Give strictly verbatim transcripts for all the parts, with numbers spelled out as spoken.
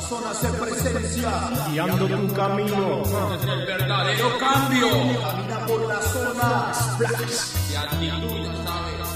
Amazonas en presencia, guiando tu camino. Es el verdadero cambio. Camina por las zonas. Flash. Y actitud, ya sabes.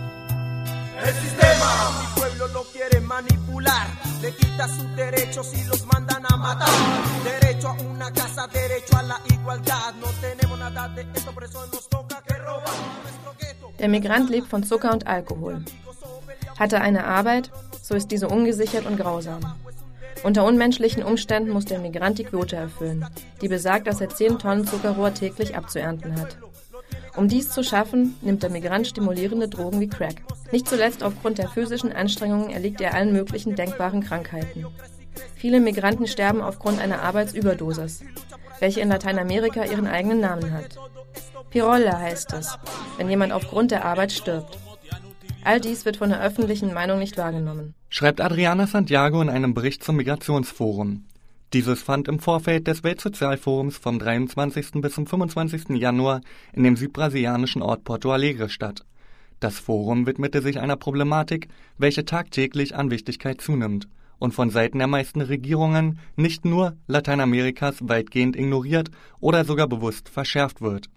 El sistema. Mi pueblo lo quiere manipular, le quita sus derechos y los mandan a matar. Derecho a una casa, derecho a la igualdad. No tenemos nada de esto, por eso nos toca que roban nuestro gueto. Der Migrant lebt von Zucker und Alkohol. Hat er eine Arbeit, so ist diese ungesichert und grausam. Unter unmenschlichen Umständen muss der Migrant die Quote erfüllen, die besagt, dass er zehn Tonnen Zuckerrohr täglich abzuernten hat. Um dies zu schaffen, nimmt der Migrant stimulierende Drogen wie Crack. Nicht zuletzt aufgrund der physischen Anstrengungen erliegt er allen möglichen denkbaren Krankheiten. Viele Migranten sterben aufgrund einer Arbeitsüberdosis, welche in Lateinamerika ihren eigenen Namen hat. Pirolla heißt es, wenn jemand aufgrund der Arbeit stirbt. All dies wird von der öffentlichen Meinung nicht wahrgenommen. Schreibt Adriana Santiago in einem Bericht zum Migrationsforum. Dieses fand im Vorfeld des Weltsozialforums vom dreiundzwanzigsten bis zum fünfundzwanzigsten Januar in dem südbrasilianischen Ort Porto Alegre statt. Das Forum widmete sich einer Problematik, welche tagtäglich an Wichtigkeit zunimmt und von Seiten der meisten Regierungen nicht nur Lateinamerikas weitgehend ignoriert oder sogar bewusst verschärft wird.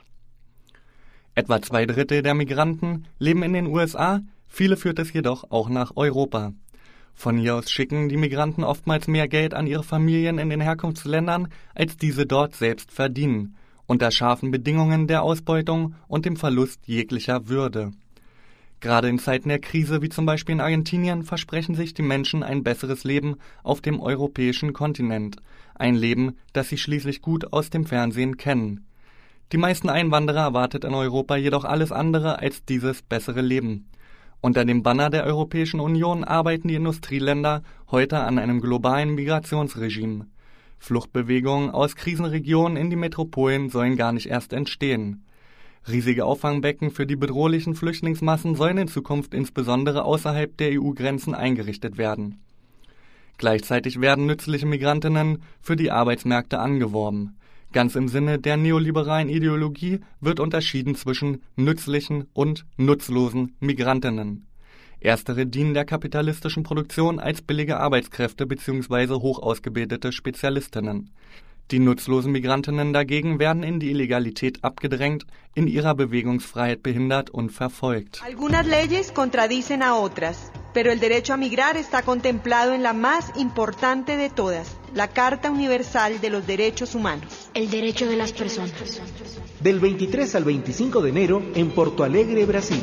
Etwa zwei Drittel der Migranten leben in den U S A, viele führt es jedoch auch nach Europa. Von hier aus schicken die Migranten oftmals mehr Geld an ihre Familien in den Herkunftsländern, als diese dort selbst verdienen, unter scharfen Bedingungen der Ausbeutung und dem Verlust jeglicher Würde. Gerade in Zeiten der Krise, wie zum Beispiel in Argentinien, versprechen sich die Menschen ein besseres Leben auf dem europäischen Kontinent. Ein Leben, das sie schließlich gut aus dem Fernsehen kennen. Die meisten Einwanderer erwartet in Europa jedoch alles andere als dieses bessere Leben. Unter dem Banner der Europäischen Union arbeiten die Industrieländer heute an einem globalen Migrationsregime. Fluchtbewegungen aus Krisenregionen in die Metropolen sollen gar nicht erst entstehen. Riesige Auffangbecken für die bedrohlichen Flüchtlingsmassen sollen in Zukunft insbesondere außerhalb der E U-Grenzen eingerichtet werden. Gleichzeitig werden nützliche Migrantinnen für die Arbeitsmärkte angeworben. Ganz im Sinne der neoliberalen Ideologie wird unterschieden zwischen nützlichen und nutzlosen Migrantinnen. Erstere dienen der kapitalistischen Produktion als billige Arbeitskräfte bzw. hoch ausgebildete Spezialistinnen. Die nutzlosen Migrantinnen dagegen werden in die Illegalität abgedrängt, in ihrer Bewegungsfreiheit behindert und verfolgt. Algunas leyes contradicen a otras, pero el derecho a migrar está contemplado en la más importante de todas, la Carta Universal de los Derechos Humanos. El derecho de las personas. Del veintitrés al veinticinco de enero en Porto Alegre, Brasil.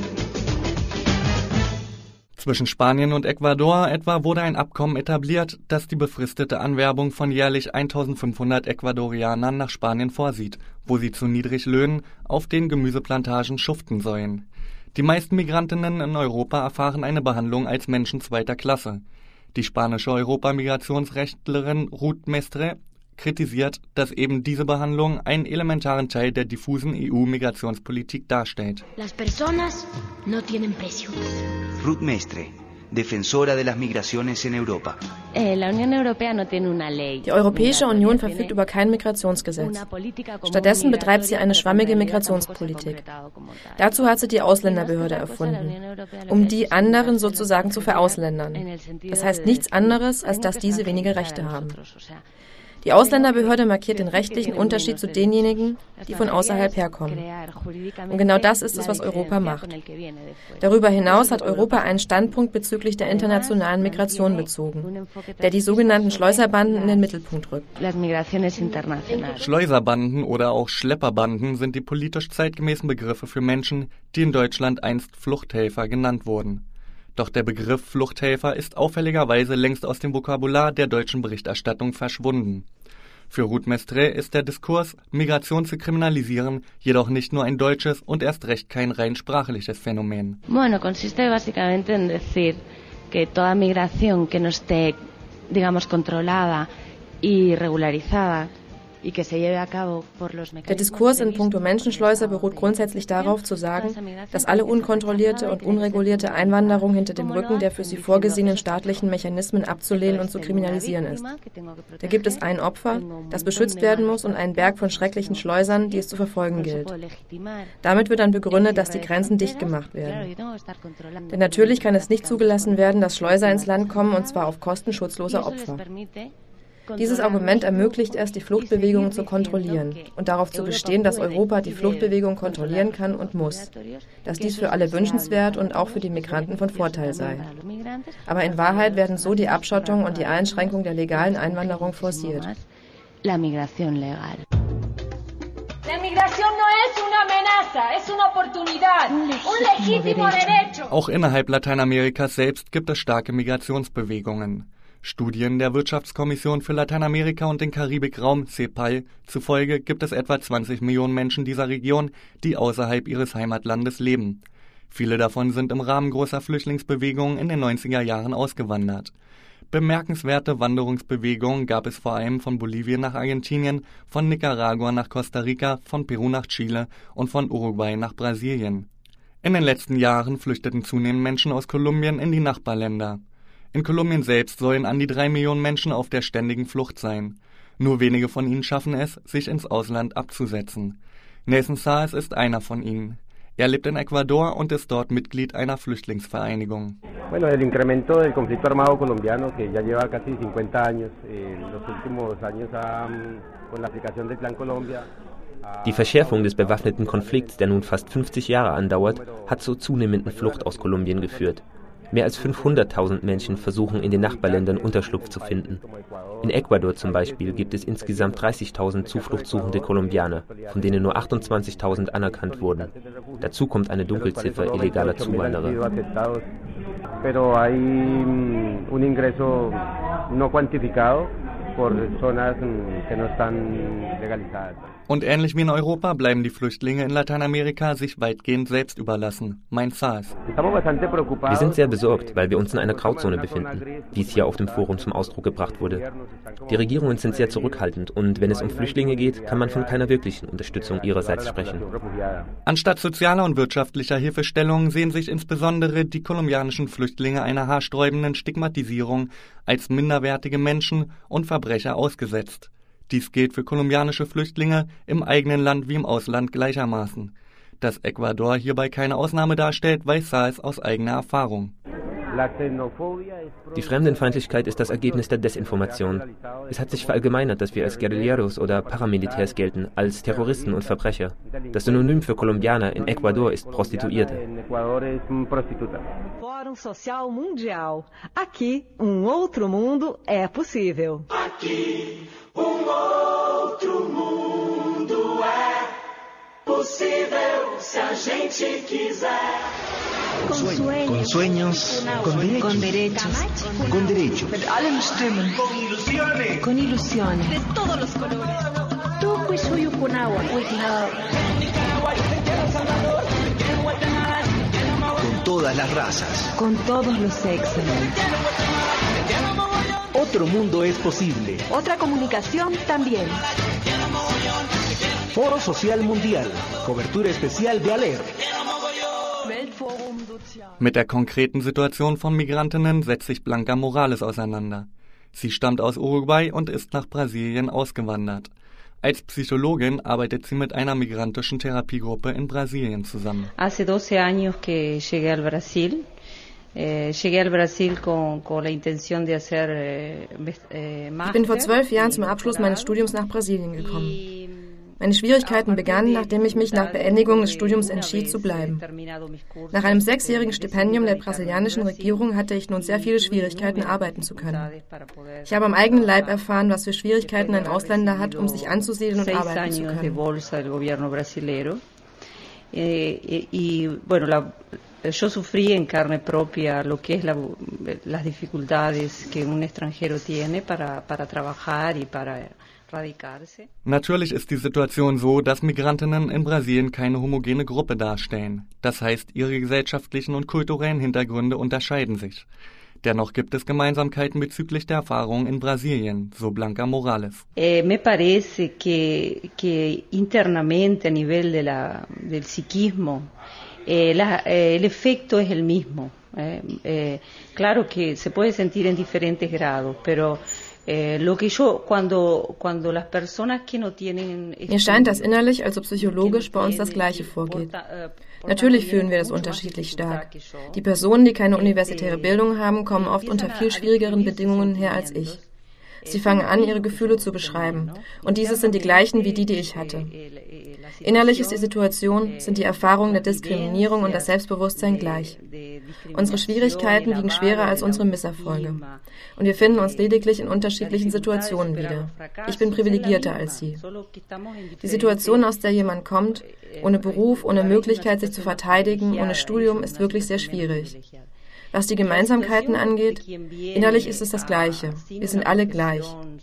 Zwischen Spanien und Ecuador etwa wurde ein Abkommen etabliert, das die befristete Anwerbung von jährlich eintausendfünfhundert Ecuadorianern nach Spanien vorsieht, wo sie zu Niedriglöhnen auf den Gemüseplantagen schuften sollen. Die meisten Migrantinnen in Europa erfahren eine Behandlung als Menschen zweiter Klasse. Die spanische Europamigrationsrechtlerin Ruth Mestre kritisiert, dass eben diese Behandlung einen elementaren Teil der diffusen E U-Migrationspolitik darstellt. Las personas no tienen precio. Ruth Mestre, defensora de las migraciones en Europa. Die Europäische Union verfügt über kein Migrationsgesetz. Stattdessen betreibt sie eine schwammige Migrationspolitik. Dazu hat sie die Ausländerbehörde erfunden, um die anderen sozusagen zu verausländern. Das heißt nichts anderes, als dass diese weniger Rechte haben. Die Ausländerbehörde markiert den rechtlichen Unterschied zu denjenigen, die von außerhalb herkommen. Und genau das ist es, was Europa macht. Darüber hinaus hat Europa einen Standpunkt bezüglich der internationalen Migration bezogen, der die sogenannten Schleuserbanden in den Mittelpunkt rückt. Schleuserbanden oder auch Schlepperbanden sind die politisch zeitgemäßen Begriffe für Menschen, die in Deutschland einst Fluchthelfer genannt wurden. Doch der Begriff Fluchthelfer ist auffälligerweise längst aus dem Vokabular der deutschen Berichterstattung verschwunden. Für Ruth Mestre ist der Diskurs, Migration zu kriminalisieren, jedoch nicht nur ein deutsches und erst recht kein rein sprachliches Phänomen. Bueno, consiste básicamente en decir que toda migración que no esté, digamos, controlada y regularizada. Der Diskurs in puncto Menschenschleuser beruht grundsätzlich darauf zu sagen, dass alle unkontrollierte und unregulierte Einwanderung hinter dem Rücken der für sie vorgesehenen staatlichen Mechanismen abzulehnen und zu kriminalisieren ist. Da gibt es ein Opfer, das beschützt werden muss, und einen Berg von schrecklichen Schleusern, die es zu verfolgen gilt. Damit wird dann begründet, dass die Grenzen dicht gemacht werden. Denn natürlich kann es nicht zugelassen werden, dass Schleuser ins Land kommen, und zwar auf Kosten schutzloser Opfer. Dieses Argument ermöglicht es, die Fluchtbewegungen zu kontrollieren und darauf zu bestehen, dass Europa die Fluchtbewegung kontrollieren kann und muss, dass dies für alle wünschenswert und auch für die Migranten von Vorteil sei. Aber in Wahrheit werden so die Abschottung und die Einschränkung der legalen Einwanderung forciert. La migración legal. La migración no es una amenaza, es una oportunidad, un legítimo derecho. Auch innerhalb Lateinamerikas selbst gibt es starke Migrationsbewegungen. Studien der Wirtschaftskommission für Lateinamerika und den Karibikraum, CEPAL, zufolge gibt es etwa zwanzig Millionen Menschen dieser Region, die außerhalb ihres Heimatlandes leben. Viele davon sind im Rahmen großer Flüchtlingsbewegungen in den neunziger Jahren ausgewandert. Bemerkenswerte Wanderungsbewegungen gab es vor allem von Bolivien nach Argentinien, von Nicaragua nach Costa Rica, von Peru nach Chile und von Uruguay nach Brasilien. In den letzten Jahren flüchteten zunehmend Menschen aus Kolumbien in die Nachbarländer. In Kolumbien selbst sollen an die drei Millionen Menschen auf der ständigen Flucht sein. Nur wenige von ihnen schaffen es, sich ins Ausland abzusetzen. Nelson Saez ist einer von ihnen. Er lebt in Ecuador und ist dort Mitglied einer Flüchtlingsvereinigung. Bueno, el incremento del conflicto armado colombiano, que ya lleva casi cincuenta años, en los últimos años con la aplicación del Plan Colombia. Die Verschärfung des bewaffneten Konflikts, der nun fast fünfzig Jahre andauert, hat zur zunehmenden Flucht aus Kolumbien geführt. Mehr als fünfhunderttausend Menschen versuchen in den Nachbarländern Unterschlupf zu finden. In Ecuador zum Beispiel gibt es insgesamt dreißigtausend zufluchtssuchende Kolumbianer, von denen nur achtundzwanzigtausend anerkannt wurden. Dazu kommt eine Dunkelziffer illegaler Zuwanderer. Und ähnlich wie in Europa bleiben die Flüchtlinge in Lateinamerika sich weitgehend selbst überlassen, meint Saez. Wir sind sehr besorgt, weil wir uns in einer Grauzone befinden, wie es hier auf dem Forum zum Ausdruck gebracht wurde. Die Regierungen sind sehr zurückhaltend und wenn es um Flüchtlinge geht, kann man von keiner wirklichen Unterstützung ihrerseits sprechen. Anstatt sozialer und wirtschaftlicher Hilfestellung sehen sich insbesondere die kolumbianischen Flüchtlinge einer haarsträubenden Stigmatisierung als minderwertige Menschen und Verbrecher ausgesetzt. Dies gilt für kolumbianische Flüchtlinge im eigenen Land wie im Ausland gleichermaßen. Dass Ecuador hierbei keine Ausnahme darstellt, weiß Saez aus eigener Erfahrung. Die Fremdenfeindlichkeit ist das Ergebnis der Desinformation. Es hat sich verallgemeinert, dass wir als Guerilleros oder Paramilitärs gelten, als Terroristen und Verbrecher. Das Synonym für Kolumbianer in Ecuador ist Prostituierte. Fórum Social Mundial. Aqui, um outro mundo é possível. Aqui, um outro mundo é possível se a gente quiser. Con sueños, con, sueños, con derechos, con derechos, con derechos. Mit allen Stimmen, con ilusiones, con ilusiones, de todos los colores. Tuco suyo con agua, with love. Con todas las razas, con todos los sexos. Otro mundo es posible. Otra comunicación también. Foro Social Mundial. Cobertura especial de Aler. Mit der konkreten Situation von Migrantinnen setzt sich Blanca Morales auseinander. Sie stammt aus Uruguay und ist nach Brasilien ausgewandert. Als Psychologin arbeitet sie mit einer migrantischen Therapiegruppe in Brasilien zusammen. Hace doce años que llegué al Brasil. Eh, llegué al Brasil con, con la intención de hacer eh, eh, Ich bin vor zwölf Jahren zum Abschluss meines Studiums nach Brasilien gekommen. Meine Schwierigkeiten begannen, nachdem ich mich nach Beendigung des Studiums entschied, zu bleiben. Nach einem sechsjährigen Stipendium der brasilianischen Regierung hatte ich nun sehr viele Schwierigkeiten, arbeiten zu können. Ich habe am eigenen Leib erfahren, was für Schwierigkeiten ein Ausländer hat, um sich anzusiedeln und arbeiten zu können. Yo sufrí en carne propia lo que es la, las dificultades que un extranjero tiene para, para trabajar y para radicarse. Natürlich ist die Situation so, dass Migrantinnen in Brasilien keine homogene Gruppe darstellen. Das heißt, ihre gesellschaftlichen und kulturellen Hintergründe unterscheiden sich. Dennoch gibt es Gemeinsamkeiten bezüglich der Erfahrungen in Brasilien, so Blanca Morales. Eh, me parece que, que internamente a nivel de la, del psiquismo Eh, la, eh, el efecto es el mismo. Eh, eh, claro que se puede sentir en diferentes grados, pero eh, lo que yo cuando cuando las personas que no tienen Mir scheint das innerlich, also psychologisch, bei uns das Gleiche vorgeht. Natürlich fühlen wir das unterschiedlich stark. Die Personen, die keine universitäre Bildung haben, kommen oft unter viel schwierigeren Bedingungen her als ich. Sie fangen an, ihre Gefühle zu beschreiben. Und diese sind die gleichen wie die, die ich hatte. Innerlich ist die Situation, sind die Erfahrungen der Diskriminierung und das Selbstbewusstsein gleich. Unsere Schwierigkeiten wiegen schwerer als unsere Misserfolge. Und wir finden uns lediglich in unterschiedlichen Situationen wieder. Ich bin privilegierter als Sie. Die Situation, aus der jemand kommt, ohne Beruf, ohne Möglichkeit, sich zu verteidigen, ohne Studium, ist wirklich sehr schwierig. Was die Gemeinsamkeiten angeht, innerlich ist es das Gleiche. Wir sind alle gleich.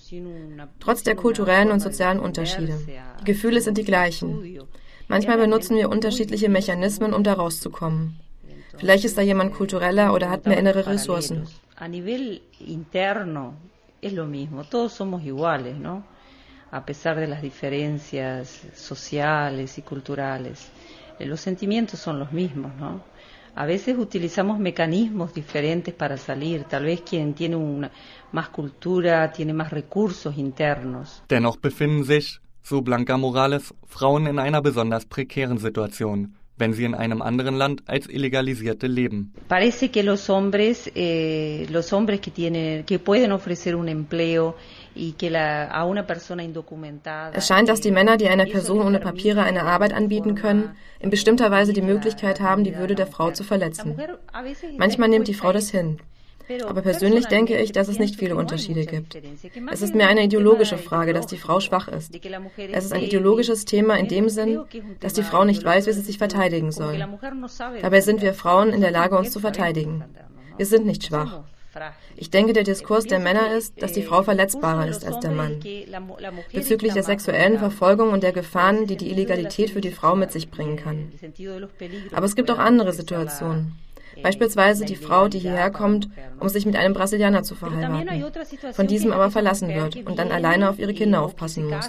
Trotz der kulturellen und sozialen Unterschiede. Die Gefühle sind die gleichen. Manchmal benutzen wir unterschiedliche Mechanismen, um da rauszukommen. Vielleicht ist da jemand kultureller oder hat mehr innere Ressourcen. A nivel interno es lo mismo, todos somos iguales, ¿no? A pesar de las diferencias sociales y culturales, los sentimientos son los mismos, ¿no? A veces utilizamos mecanismos diferentes para salir. Tal vez quien tiene una, más cultura tiene más recursos internos. Dennoch befinden sich, so Blanca Morales, Frauen in einer besonders prekären Situation, wenn sie in einem anderen Land als Illegalisierte leben. Parece que los hombres, eh, los hombres que tienen, que pueden ofrecer un empleo y que la, a una persona indocumentada. Es scheint, dass die Männer, die einer Person ohne Papiere eine Arbeit anbieten können, in bestimmter Weise die Möglichkeit haben, die Würde der Frau zu verletzen. Manchmal nimmt die Frau das hin. Aber persönlich denke ich, dass es nicht viele Unterschiede gibt. Es ist mehr eine ideologische Frage, dass die Frau schwach ist. Es ist ein ideologisches Thema in dem Sinn, dass die Frau nicht weiß, wie sie sich verteidigen soll. Dabei sind wir Frauen in der Lage, uns zu verteidigen. Wir sind nicht schwach. Ich denke, der Diskurs der Männer ist, dass die Frau verletzbarer ist als der Mann. Bezüglich der sexuellen Verfolgung und der Gefahren, die die Illegalität für die Frau mit sich bringen kann. Aber es gibt auch andere Situationen. Beispielsweise die Frau, die hierher kommt, um sich mit einem Brasilianer zu verheiraten, von diesem aber verlassen wird und dann alleine auf ihre Kinder aufpassen muss.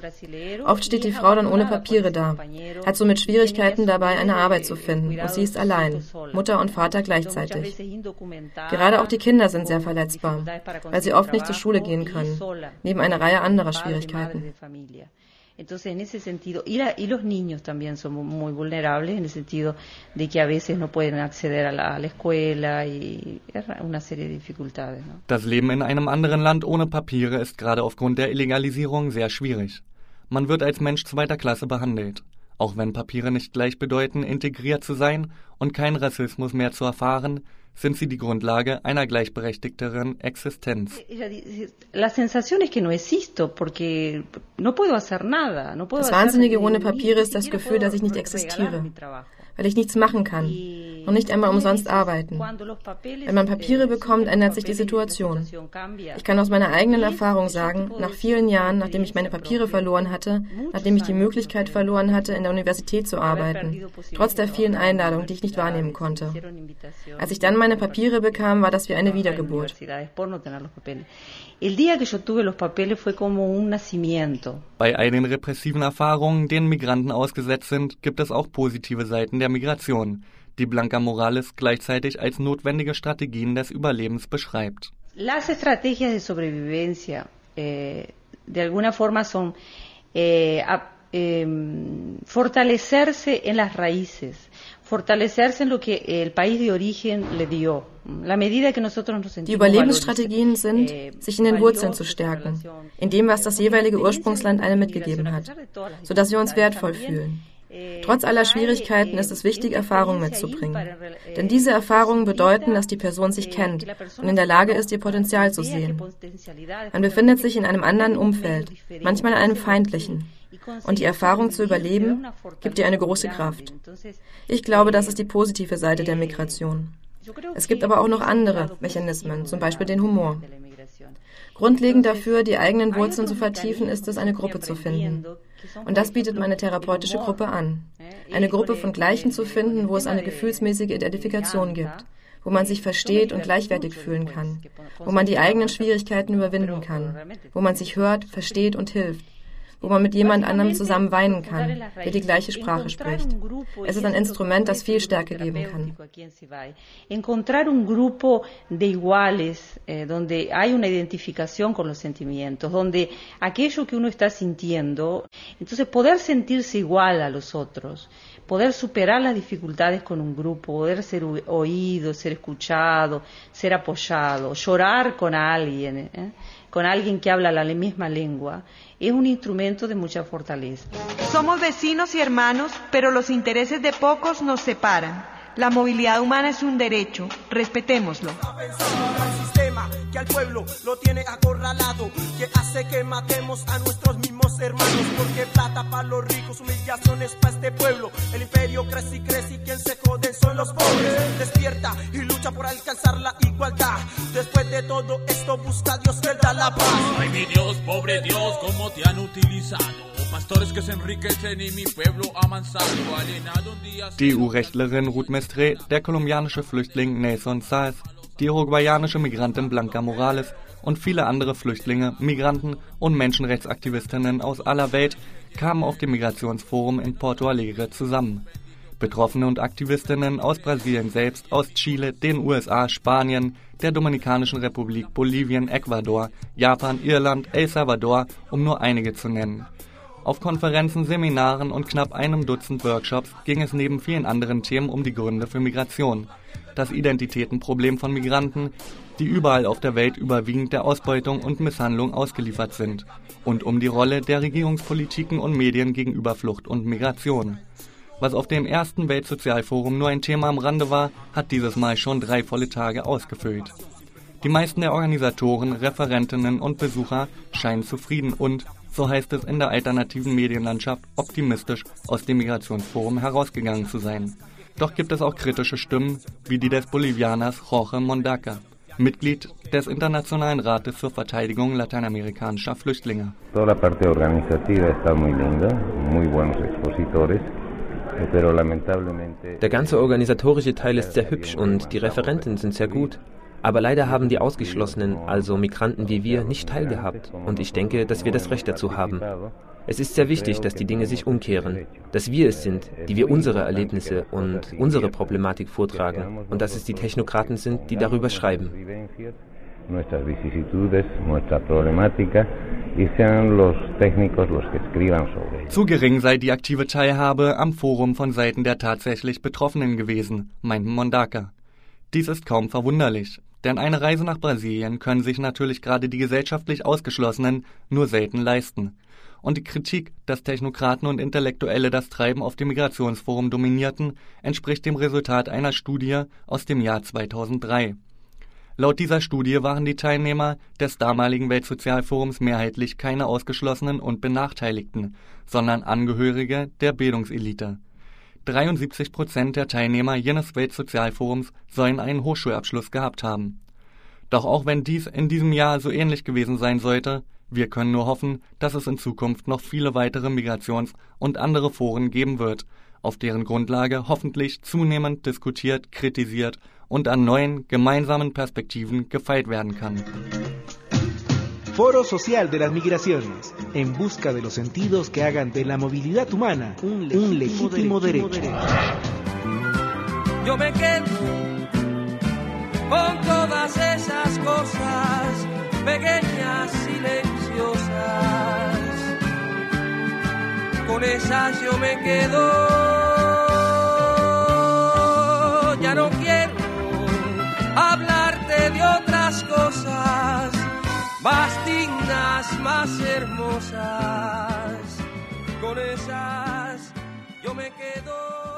Oft steht die Frau dann ohne Papiere da, hat somit Schwierigkeiten dabei, eine Arbeit zu finden, und sie ist allein, Mutter und Vater gleichzeitig. Gerade auch die Kinder sind sehr verletzbar, weil sie oft nicht zur Schule gehen können, neben einer Reihe anderer Schwierigkeiten. Entonces, en ese sentido, y, la, y los niños también son muy vulnerables en el sentido de que a veces no pueden acceder a la, a la escuela y una serie de dificultades, ¿no? Das Leben in einem anderen Land ohne Papiere ist gerade aufgrund der Illegalisierung sehr schwierig. Man wird als Mensch zweiter Klasse behandelt. Auch wenn Papiere nicht gleich bedeuten, integriert zu sein und keinen Rassismus mehr zu erfahren, sind sie die Grundlage einer gleichberechtigteren Existenz. La sensación es que no existo, porque no puedo hacer nada. No puedo das Wahnsinnige ohne Papiere ist das Gefühl, dass ich nicht existiere, weil ich nichts machen kann und nicht einmal umsonst arbeiten. Wenn man Papiere bekommt, ändert sich die Situation. Ich kann aus meiner eigenen Erfahrung sagen, nach vielen Jahren, nachdem ich meine Papiere verloren hatte, nachdem ich die Möglichkeit verloren hatte, in der Universität zu arbeiten, trotz der vielen Einladungen, die ich nicht wahrnehmen konnte. Als ich dann meine Papiere bekam, war das wie eine Wiedergeburt. Bei all den repressiven Erfahrungen, denen Migranten ausgesetzt sind, gibt es auch positive Seiten der Migration, die Blanca Morales gleichzeitig als notwendige Strategien des Überlebens beschreibt. Las estrategias de sobrevivencia eh, de alguna forma son eh, a, eh, fortalecerse en las raíces, fortalecerse en lo que el país de origen le dio. La medida que nosotros nos sentimos. Die Überlebensstrategien sind, sich in den Wurzeln zu stärken, in dem, was das jeweilige Ursprungsland einem mitgegeben hat, sodass wir uns wertvoll fühlen. Trotz aller Schwierigkeiten ist es wichtig, Erfahrungen mitzubringen. Denn diese Erfahrungen bedeuten, dass die Person sich kennt und in der Lage ist, ihr Potenzial zu sehen. Man befindet sich in einem anderen Umfeld, manchmal in einem feindlichen. Und die Erfahrung zu überleben, gibt ihr eine große Kraft. Ich glaube, das ist die positive Seite der Migration. Es gibt aber auch noch andere Mechanismen, zum Beispiel den Humor. Grundlegend dafür, die eigenen Wurzeln zu vertiefen, ist es, eine Gruppe zu finden. Und das bietet meine therapeutische Gruppe an. Eine Gruppe von Gleichen zu finden, wo es eine gefühlsmäßige Identifikation gibt, wo man sich versteht und gleichwertig fühlen kann, wo man die eigenen Schwierigkeiten überwinden kann, wo man sich hört, versteht und hilft, wo man mit jemand anderem zusammen weinen kann, der die gleiche Sprache spricht. Es ist ein Instrument, das viel Stärke geben kann. Encontrar un grupo de iguales, eh, donde hay una identificación con los sentimientos, donde aquello que uno está sintiendo, entonces poder sentirse igual a los otros, poder superar las dificultades con un grupo, poder ser oído, ser escuchado, ser apoyado, llorar con alguien, ¿eh? con alguien que habla la misma lengua, es un instrumento de mucha fortaleza. Somos vecinos y hermanos, pero los intereses de pocos nos separan. La movilidad humana es un derecho, respetémoslo. El sistema que al pueblo lo tiene acorralado, que hace que matemos a nuestros mismos hermanos, porque plata para los ricos, humillaciones para este pueblo. El imperio crece y crece y quien se jode son los pobres. Despierta y lucha por alcanzar la igualdad. Después de todo esto busca a Dios que da la paz. Ay mi Dios, pobre Dios, cómo te han utilizado. Pastores que se enriquecen y mi pueblo amansado, alienado un día. Die E U-Rechtlerin Ruth Mestre, der kolumbianische Flüchtling Nelson Saez, die uruguayanische Migrantin Blanca Morales und viele andere Flüchtlinge, Migranten und Menschenrechtsaktivistinnen aus aller Welt kamen auf dem Migrationsforum in Porto Alegre zusammen. Betroffene und Aktivistinnen aus Brasilien selbst, aus Chile, den U S A, Spanien, der Dominikanischen Republik, Bolivien, Ecuador, Japan, Irland, El Salvador, um nur einige zu nennen. Auf Konferenzen, Seminaren und knapp einem Dutzend Workshops ging es neben vielen anderen Themen um die Gründe für Migration, das Identitätenproblem von Migranten, die überall auf der Welt überwiegend der Ausbeutung und Misshandlung ausgeliefert sind, und um die Rolle der Regierungspolitiken und Medien gegenüber Flucht und Migration. Was auf dem ersten Weltsozialforum nur ein Thema am Rande war, hat dieses Mal schon drei volle Tage ausgefüllt. Die meisten der Organisatoren, Referentinnen und Besucher scheinen zufrieden und, so heißt es in der alternativen Medienlandschaft, optimistisch aus dem Migrationsforum herausgegangen zu sein. Doch gibt es auch kritische Stimmen, wie die des Bolivianers Jorge Mondaca, Mitglied des Internationalen Rates zur Verteidigung lateinamerikanischer Flüchtlinge. Toda la parte organizativa está muy linda, muy buenos expositores. Der ganze organisatorische Teil ist sehr hübsch und die Referenten sind sehr gut. Aber leider haben die Ausgeschlossenen, also Migranten wie wir, nicht teilgehabt. Und ich denke, dass wir das Recht dazu haben. Es ist sehr wichtig, dass die Dinge sich umkehren. Dass wir es sind, die wir unsere Erlebnisse und unsere Problematik vortragen. Und dass es die Technokraten sind, die darüber schreiben. Nuestras vicisitudes, nuestra problemática y sean los técnicos los que escriban sobre ello. Zu gering sei die aktive Teilhabe am Forum von Seiten der tatsächlich Betroffenen gewesen, meint Mondaca. Dies ist kaum verwunderlich, denn eine Reise nach Brasilien können sich natürlich gerade die gesellschaftlich Ausgeschlossenen nur selten leisten. Und die Kritik, dass Technokraten und Intellektuelle das Treiben auf dem Migrationsforum dominierten, entspricht dem Resultat einer Studie aus dem Jahr zweitausenddrei. Laut dieser Studie waren die Teilnehmer des damaligen Weltsozialforums mehrheitlich keine Ausgeschlossenen und Benachteiligten, sondern Angehörige der Bildungselite. dreiundsiebzig Prozent der Teilnehmer jenes Weltsozialforums sollen einen Hochschulabschluss gehabt haben. Doch auch wenn dies in diesem Jahr so ähnlich gewesen sein sollte, wir können nur hoffen, dass es in Zukunft noch viele weitere Migrations- und andere Foren geben wird, auf deren Grundlage hoffentlich zunehmend diskutiert, kritisiert und an neuen gemeinsamen Perspektiven gefeilt werden kann. Foro Social de las Migraciones, en busca de los sentidos que hagan de la movilidad humana un legítimo, un legítimo derecho. derecho. Yo me quedo con todas esas cosas pequeñas, silenciosas. Con esas yo me quedo. Ya no quiero hablarte de otras cosas más dignas, más hermosas. Con esas yo me quedo.